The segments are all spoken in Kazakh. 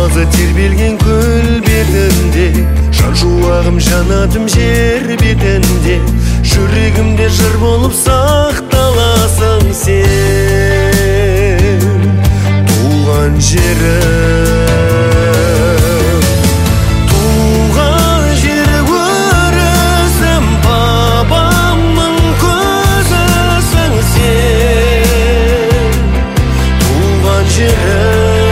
Таза тербелген көл бетінде, жан шуағым жанадым жер бетінде, жүрегімде жыр болып сақталасың сен, туған жерім. Туған жер өрісім, бабамның көзісің сен, туған жерім.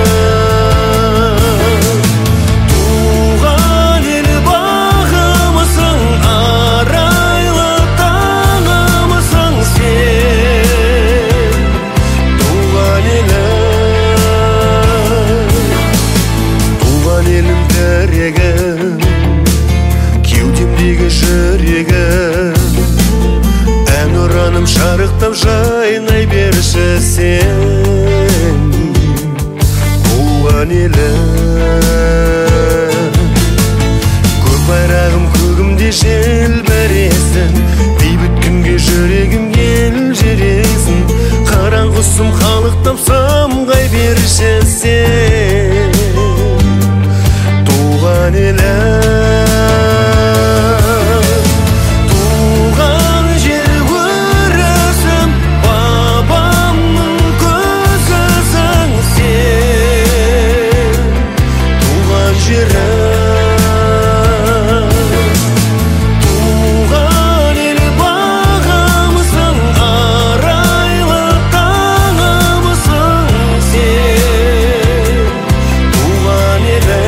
Кеудемдегі жүрегім, ән ұраным шарықтап жайнай берші сен, туған елім. Көк байрағым көгімде желбіресін, бейбіт күнге жүрегім елжіресін, қараңғысым қалықтап самғай берші сен, туған елім. Туған жер өрісім, бабамның көзісің сен, туған жерім. Туған ел бағымсың, арайлы таңымсың сен, туған елім.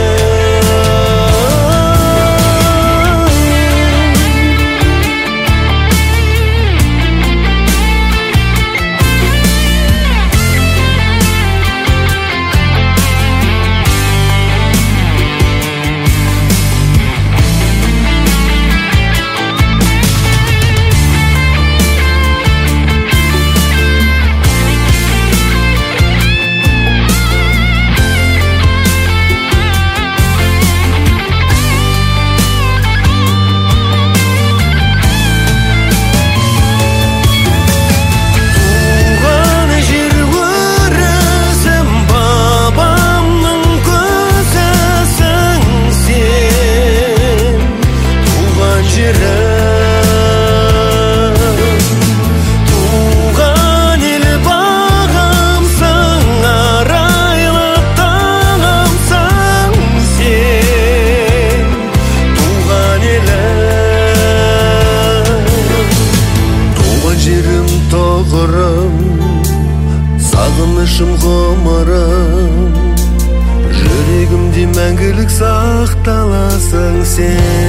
Туған ел бағымсың, арайлы таңымсың сен, туған елім. Туған жерім тұғырым, сағынышым ғұмырым, жүрегімде мәңгілік сақталасың сен.